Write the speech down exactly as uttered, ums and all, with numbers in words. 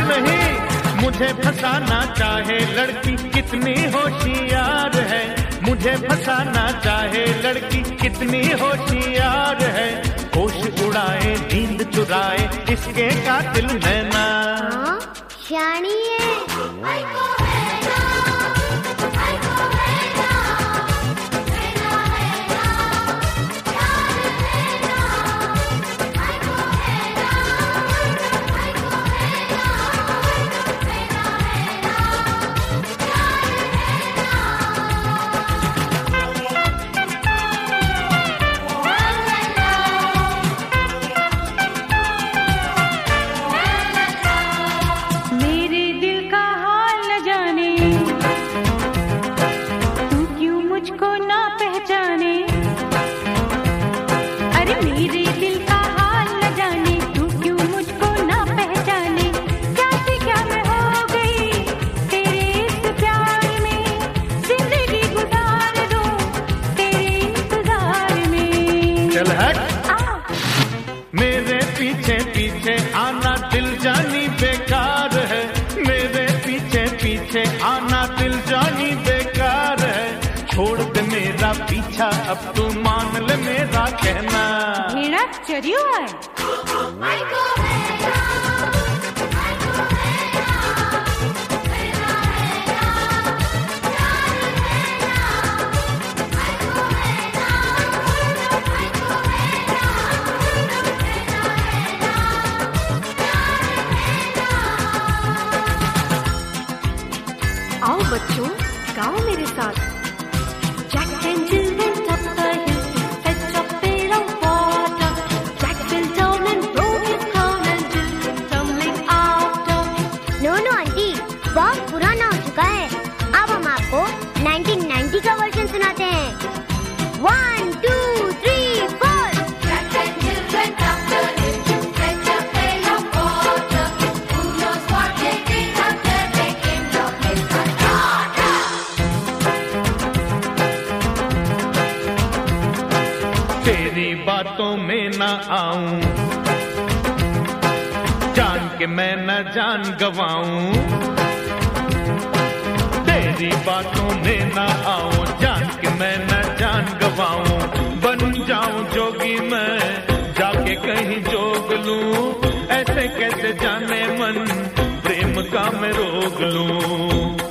नहीं, मुझे फंसाना चाहे लड़की कितनी होशियार है, मुझे फंसाना चाहे लड़की कितनी होशियार है, होश उड़ाए नींद चुराए इसके कातिल नैना। शानी है। मेरे पीछे पीछे आना दिल जानी बेकार है, मेरे पीछे पीछे आना दिल जानी बेकार है, छोड़ दे मेरा पीछा अब तू मान ले मेरा कहना। मेरा चरियो है। आओ बच्चों, गाओ मेरे साथ। Jack and Jill went up the hill to fetch a pail of water. Jack fell down and broke his crown and Jill went tumbling after. No no aunty, बहुत पुराना हो चुका है, अब हम आपको नाइनटीन नाइंटी का वर्जन सुनाते हैं। One two three four. Jack and Jill went up the hill to fetch a pail of water. Who knows what they did after they came down with the water? तेरी बातों में ना आऊं, जान के मैं न जान गवाऊं, तेरी बातों में ना आऊं, जान के मैं न जान गवाऊं, बन जाऊं जोगी मैं जाके कहीं जोग लूं, ऐसे कैसे जाने मन प्रेम का मैं रोग लूं।